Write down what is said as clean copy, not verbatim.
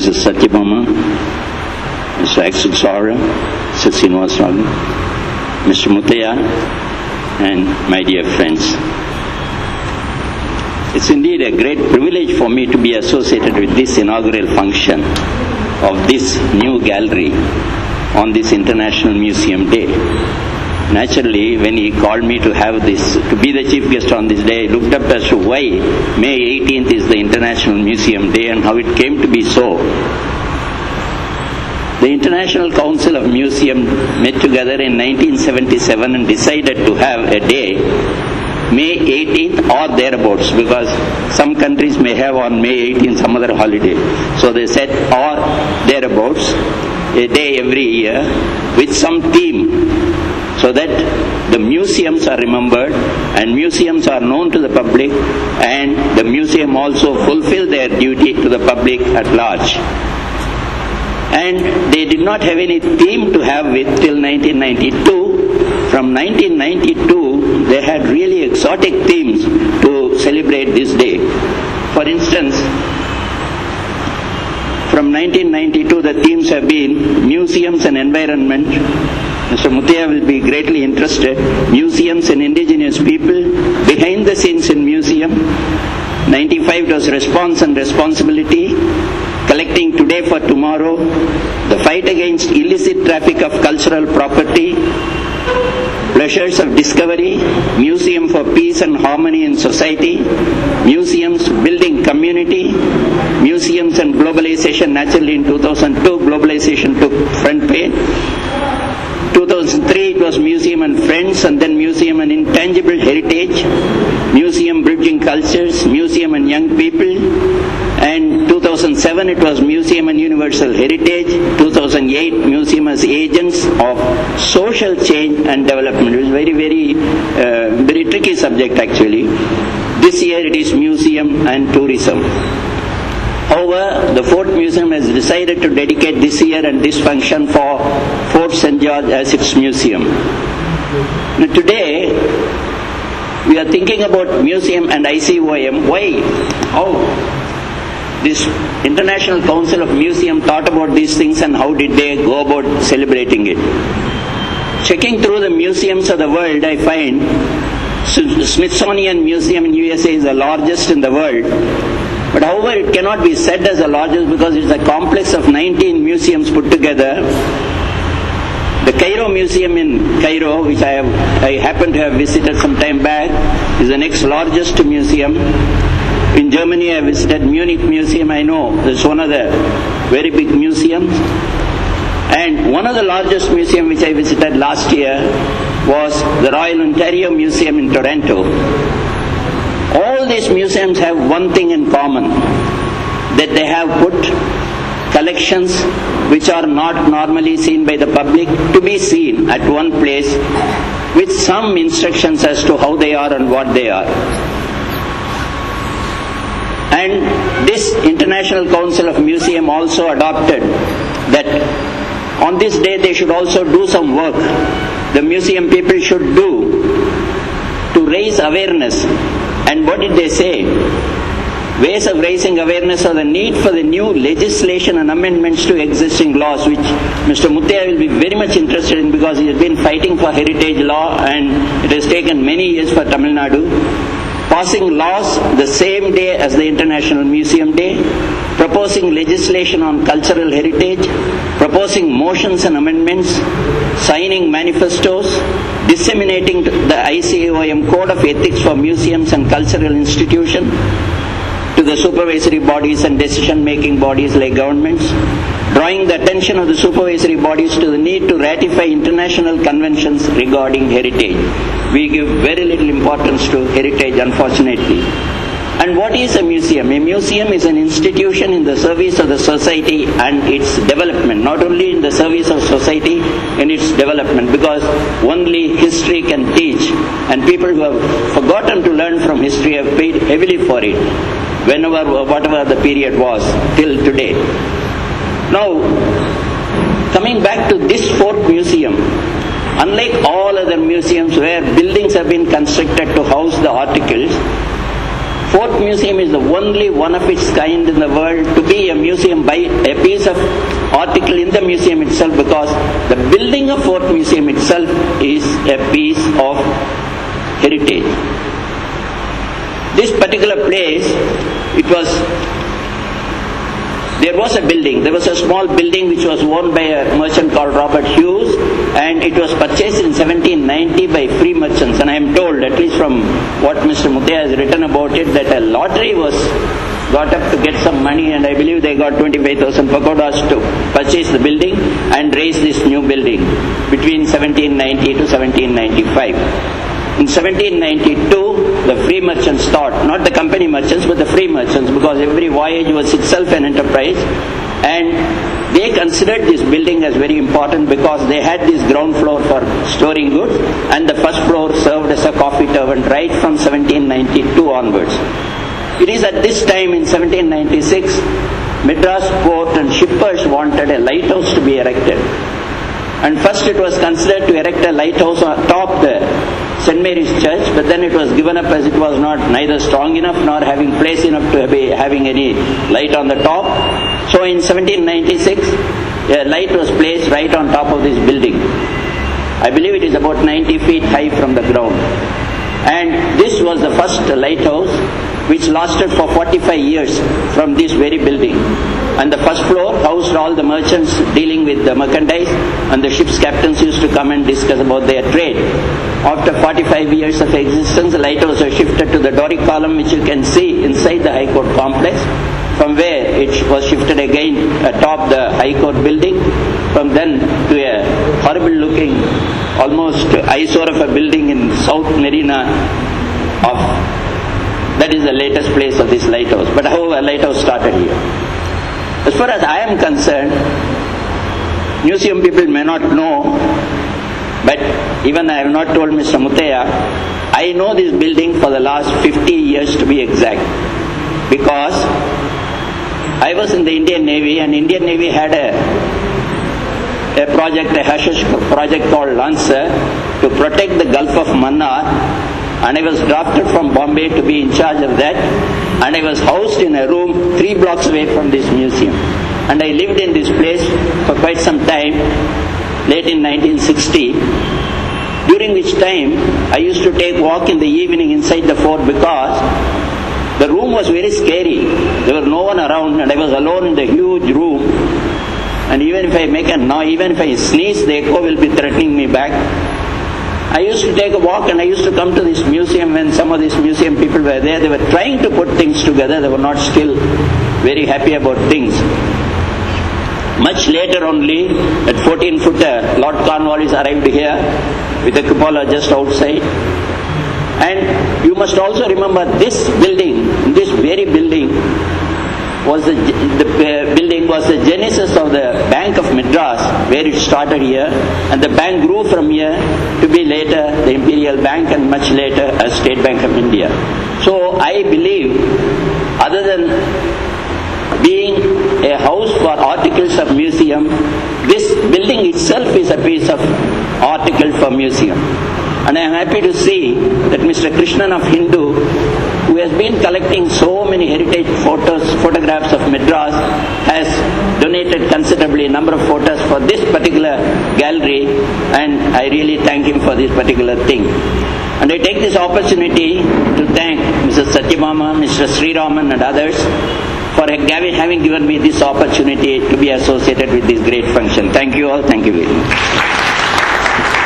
Mrs. Satyabama, Mr. Axel Sora, Mr. Srinivasaraman, Mr. Muthaiah, and my dear friends. It's indeed a great privilege for me to be associated with this inaugural function of this new gallery on this International Museum Day. Naturally, when he called me to have this, to be the chief guest on this day, I looked up as to why May 18th is the International Museum Day and how it came to be so. The International Council of Museums met together in 1977 and decided to have a day, May 18th or thereabouts, because some countries may have on May 18th some other holiday. So they said or thereabouts, a day every year with some theme, so that the museums are remembered and museums are known to the public, and the museum also fulfill their duty to the public at large. And they did not have any theme to have with till 1992. From 1992, they had really exotic themes to celebrate this day. For instance, from 1992, the themes have been museums and environment. Mr. Muthaiah will be greatly interested. Museums and indigenous people, behind the scenes in museum. 95 was response and responsibility, collecting today for tomorrow, the fight against illicit traffic of cultural property, pleasures of discovery, museum for peace and harmony in society, museums building community, museums and globalization. Naturally in 2002, globalization took front page. 2003 it was Museum and Friends, and then Museum and Intangible Heritage, Museum Bridging Cultures, Museum and Young People, and 2007 it was Museum and Universal Heritage, 2008 Museum as Agents of Social Change and Development. It was very tricky subject actually. This year it is Museum and Tourism. However, the Fort Museum has decided to dedicate this year and this function for Fort St. George as its museum. Now today, we are thinking about museum and ICOM. Why? How? This International Council of Museum thought about these things and how did they go about celebrating it. Checking through the museums of the world, I find Smithsonian Museum in USA is the largest in the world. But however, it cannot be said as the largest because it's a complex of 19 museums put together. The Cairo Museum in Cairo, which I happen to have visited some time back, is the next largest museum. In Germany, I visited Munich Museum. I know it's one of the very big museums. And one of the largest museums which I visited last year was the Royal Ontario Museum in Toronto. All these museums have one thing in common, that they have put collections which are not normally seen by the public to be seen at one place with some instructions as to how they are and what they are. And this International Council of Museum also adopted that on this day they should also do some work. The museum people should do to raise awareness. And what did they say? Ways of raising awareness are the need for the new legislation and amendments to existing laws, which Mr. Muthaiah will be very much interested in because he has been fighting for heritage law and it has taken many years for Tamil Nadu. Passing laws the same day as the International Museum Day, proposing legislation on cultural heritage, proposing motions and amendments, signing manifestos, disseminating the ICOM Code of Ethics for Museums and Cultural Institutions to the supervisory bodies and decision-making bodies like governments, drawing the attention of the supervisory bodies to the need to ratify international conventions regarding heritage. We give very little importance to heritage, unfortunately. And what is a museum? A museum is an institution in the service of the society and its development, not only in the service of society, in its development, because only history can teach, and people who have forgotten to learn from history have paid heavily for it, whatever the period was, till today. Now, coming back to this Fort Museum, unlike all other museums where buildings have been constructed to house the articles, Fort Museum is the only one of its kind in the world to be a museum by a piece of article in the museum itself, because the building of Fort Museum itself is a piece of heritage. This particular place, there was a building. There was a small building which was owned by a merchant called Robert Hughes, and it was purchased in 1790 by free merchants. And I am told, at least from what Mr. Muthiah has written about it, that a lottery was got up to get some money, and I believe they got 25,000 pagodas to purchase the building and raise this new building between 1790 to 1795. In 1792, the free merchants thought, not the company merchants, but the free merchants, because every voyage was itself an enterprise, and they considered this building as very important because they had this ground floor for storing goods, and the first floor served as a coffee tavern right from 1792 onwards. It is at this time in 1796, Madras Port and shippers wanted a lighthouse to be erected. And first it was considered to erect a lighthouse atop the St. Mary's Church, but then it was given up as it was not neither strong enough nor having place enough to be having any light on the top. So in 1796, a light was placed right on top of this building. I believe it is about 90 feet high from the ground. And this was the first lighthouse, which lasted for 45 years from this very building. And the first floor housed all the merchants dealing with the merchandise, and the ship's captains used to come and discuss about their trade. After 45 years of existence, the lighthouse was shifted to the Doric column, which you can see inside the High Court complex, from where it was shifted again atop the High Court building, from then to a horrible looking, almost eyesore of a building in South Marina that is the latest place of this lighthouse. But however, a lighthouse started here. As far as I am concerned, museum people may not know, but even I have not told Mr. Muthiah, I know this building for the last 50 years to be exact, because I was in the Indian Navy, and Indian Navy had a project, a hush-hush project called Lancer, to protect the Gulf of Mannar, and I was drafted from Bombay to be in charge of that, and I was housed in a room 3 blocks away from this museum. And I lived in this place for quite some time, late in 1960, during which time I used to take walk in the evening inside the fort, because the room was very scary. There was no one around, and I was alone in the huge room. And even if I make a noise, even if I sneeze, the echo will be threatening me back. I used to take a walk, and I used to come to this museum when some of these museum people were there. They were trying to put things together. They were not still very happy about things. Much later only, at 14-footer, Lord Cornwallis arrived here with a cupola just outside. And you must also remember this building, this very building, was the building was the genesis of the Bank of Madras, where it started here, and the bank grew from here to be later the Imperial Bank, and much later as State Bank of India. So I believe, other than being a house for articles of museum, this building itself is a piece of article for museum. And I am happy to see that Mr. Krishnan of Hindu, who has been collecting so many heritage photographs of Madras, has donated considerably a number of photos for this particular gallery, and I really thank him for this particular thing. And I take this opportunity to thank Mrs. Satyabama, Mr. Sriraman and others for having given me this opportunity to be associated with this great function. Thank you all. Thank you very much.